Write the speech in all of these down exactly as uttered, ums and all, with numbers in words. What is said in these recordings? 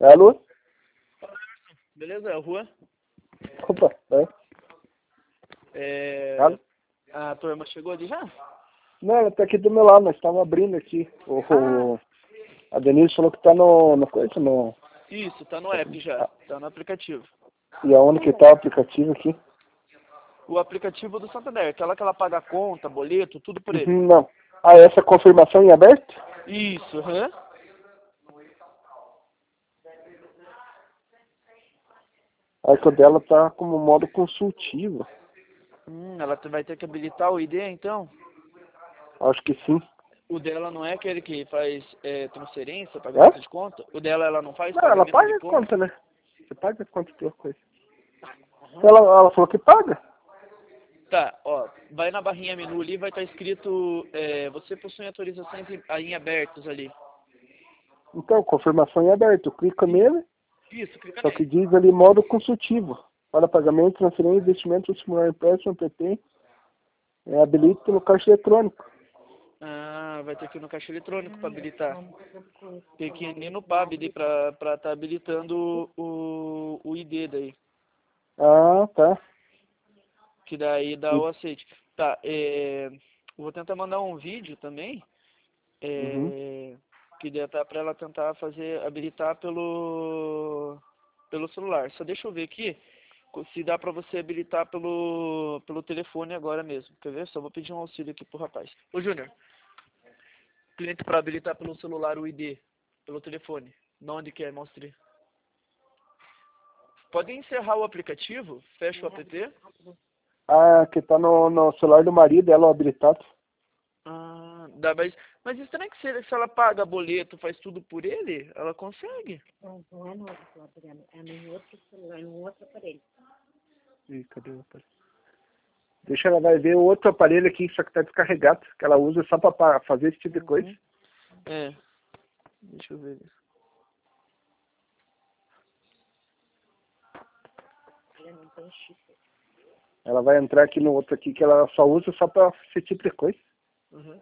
Alô? Beleza? É o Juan? Opa, é. É... Alô? A turma chegou ali já? Não, ela tá aqui do meu lado, nós estamos abrindo aqui. O, o, a Denise falou que tá no, no coisa, no... Isso, tá no app já. Tá no aplicativo. E aonde que tá o aplicativo aqui? O aplicativo do Santander, aquela que ela paga a conta, boleto, tudo por ele. Uhum, não. Ah, essa confirmação em aberto? Isso, aham. Aí que o dela tá como modo consultivo. Hum, ela vai ter que habilitar o I D, então? Acho que sim. O dela não é aquele que faz é, transferência, pagamento É? de conta? O dela, ela não faz Não, ela pagamento de paga a conta? conta, né? Você paga a conta tua coisa. Uhum. Ela, ela falou que paga. Tá, ó, vai na barrinha menu ali, vai estar escrito, é, você possui autorizações em, em abertos ali. Então, confirmação em aberto. Clica nele, Isso, clica só que nele. diz ali modo consultivo. Para pagamento, transferência, investimento, simular empréstimo, P T, é, habilita no caixa eletrônico. Ah, vai ter que ir no caixa eletrônico para habilitar. Tem que ir no P A B ali para estar tá habilitando o, o I D daí. Ah, tá. Que daí dá E- o aceite. Tá, é, vou tentar mandar um vídeo também. Uhum. É, que dá para ela tentar fazer, habilitar pelo, pelo celular. Só deixa eu ver aqui se dá para você habilitar pelo, pelo telefone agora mesmo. Quer ver? Só vou pedir um auxílio aqui pro rapaz. Ô, Júnior, cliente para habilitar pelo celular o I D, pelo telefone. Não onde quer, mostre. Pode encerrar o aplicativo, fecha o app. Ah, que tá no, no celular do marido, ela habilitado. Ah, dá, mas, mas estranho que se, se ela paga boleto, faz tudo por ele, ela consegue. Não, não é no outro celular, é no outro celular, no outro aparelho. Ih, cadê o aparelho? Deixa ela vai ver o outro aparelho aqui, só que tá descarregado, que ela usa só pra pa- fazer esse tipo de coisa. Uhum. É, deixa eu ver. Ela não tem chip. Ela vai entrar aqui no outro aqui, que ela só usa só pra esse tipo de coisa. Uhum.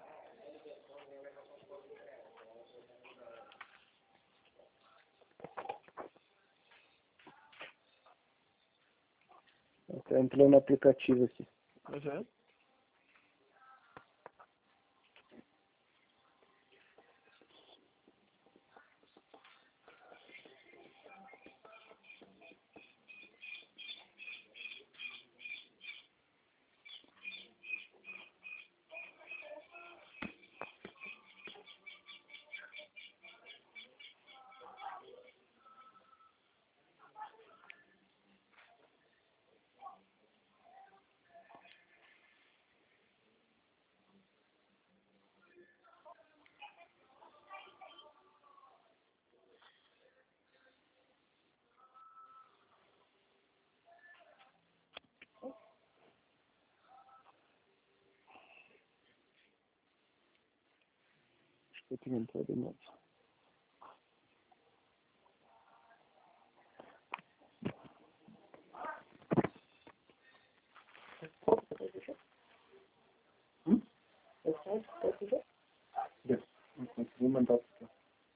Ela tá entrando no aplicativo aqui. Uhum. Acho que eu tenho que entrar de novo. Hum? Deu. Não consegui mandar pra cá.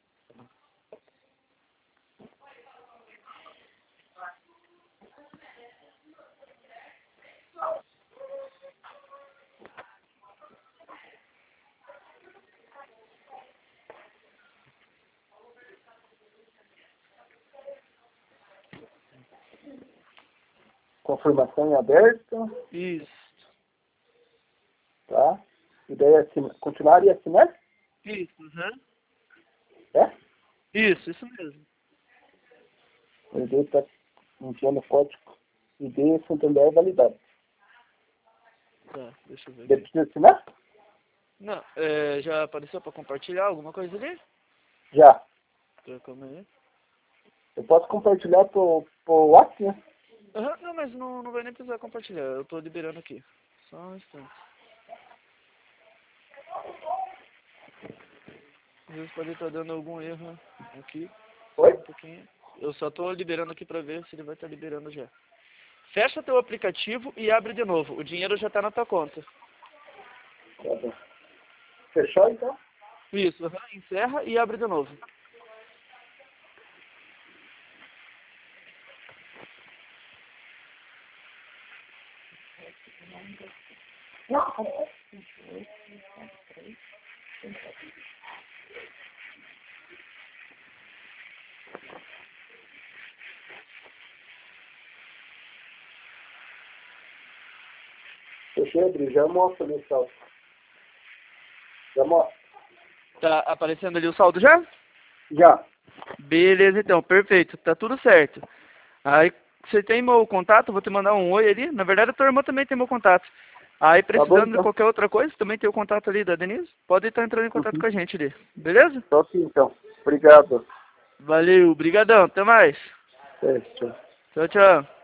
Confirmação em aberto, Isso, tá? E daí assina, continuar e assinar? isso, uhum. É? Isso, isso mesmo. O I D está enviando código I D Santander validado. Tá, deixa eu ver Daí aqui. precisa assinar? Não, é, já apareceu para compartilhar alguma coisa ali? Já. Tá, calma aí. Eu posso compartilhar pro, pro WhatsApp, né? Aham, não, mas não, não vai nem precisar compartilhar, eu tô liberando aqui. Só um instante. Às vezes pode estar dando algum erro aqui. Só Oi? um pouquinho. Eu só tô liberando aqui pra ver se ele vai estar liberando já. Fecha teu aplicativo e abre de novo. O dinheiro já tá na tua conta. Tá bom. Fechou então? Isso, aham, encerra e abre de novo. Não, cadê? vinte e oito, vinte e três, trinta e sete. Fechei, Adri, já mostra ali o saldo. Já mostra. Tá aparecendo ali o saldo já? Já. Beleza, então, perfeito, tá tudo certo. Aí, você tem meu contato, vou te mandar um oi ali. Na verdade, a tua irmã também tem meu contato. Aí, precisando Tá bom, de então. qualquer outra coisa, também tem o contato ali da Denise. Pode estar entrando em contato Uhum. com a gente ali, beleza? Só assim, então. Obrigado. Valeu, brigadão, até mais. É, tchau. Tchau, tchau.